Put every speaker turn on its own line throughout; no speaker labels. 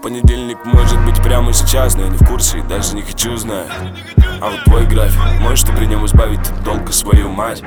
Понедельник может быть прямо сейчас, но я не в курсе и даже не хочу знать. А вот твой график, можешь ты при нем избавить от долга свою мать?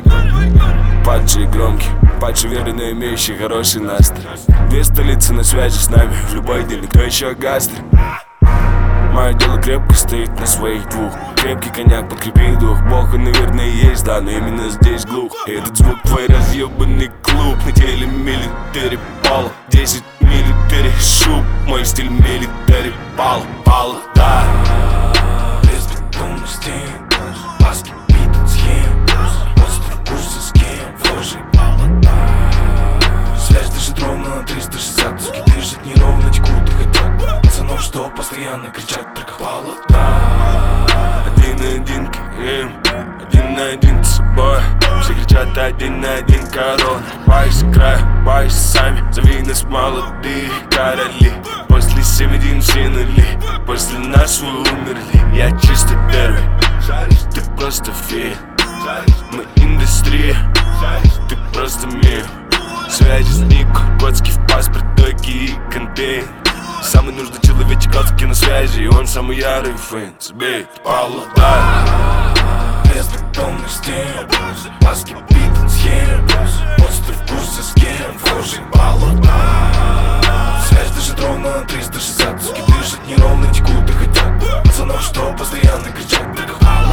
Падшие громкие, падшие верные, имеющие хороший настрой. Две столицы на связи с нами, в любой день никто еще гастрит. Мое дело крепко стоит на своих двух. Крепкий коньяк, подкрепи дух. Бог, он, наверное, есть, да, но именно здесь глух. И этот звук твой разъебанный клуб. На теле милитари пало 10 милитари шуб. Мой стиль милитари пало, да.
Без бетонности, паски, битот, схем. Остров курса с кем, вложи пало, да. Связь дышит ровно на 360. Суки дышат неровно, текут и хотят пацанов, что постоянно кричат только пало, да.
Один на один КМ, один на один с собой. Все кричат один на один корона. Байся край, байся сами. Зови нас молодые короли. После 7-1 все нули. После нас вы умерли. Я чисто первый, ты просто фея. Мы индустрия, ты просто мир. Связи с Нико, Котский в паспорт, токи и контейнер. Самый нужный человечек Котский на связи, и он самый ярый фэн. Сбей, пало, да.
Без бетонности, паски, битот, схем. Остров курса с кем, вложи пало, да. Связь дышит ровно на 360. Суки дышат неровно, текут и хотят пацанов, что постоянно кричат только пало,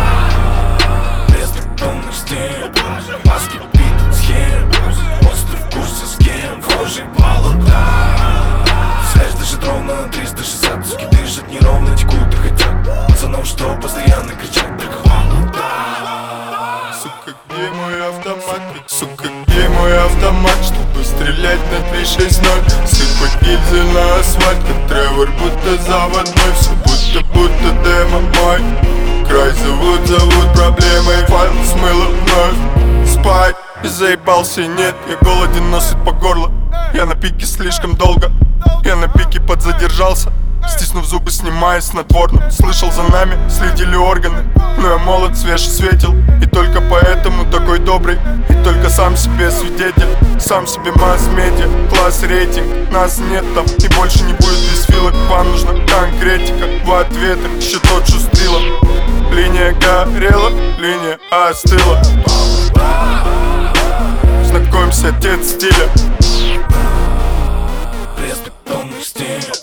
да. Без бетонности, паски, битот, схем. Остров курса с кем, вложи пало, да. Связь дышит ровно на 360. Суки дышат неровно, текут и хотят пацанов, что постоянно кричат только пало, да.
Сука, где мой автомат? Сука, где мой автомат? Чтобы стрелять на 360. Сыпать гильзы на асфальт, как Тревор, будто заводной. Все будто демо мой. Край зовут проблемой. Файл смыло вновь. Спать, и заебался, нет. Я голоден, носит по горло. Я на пике слишком долго. Я на пике подзадержался. Стиснув зубы, снимая снотворным. Слышал, за нами следили органы. Но я молод, свеж и светил. И только поэтому такой добрый. И только сам себе свидетель. Сам себе масс-медиа, класс рейтинг. Нас нет там и больше не будет без филок. Вам нужна конкретика в ответах. Еще тот шустрила. Линия горела, линия остыла. Знакомься, отец стиля.
Без бетонных стен,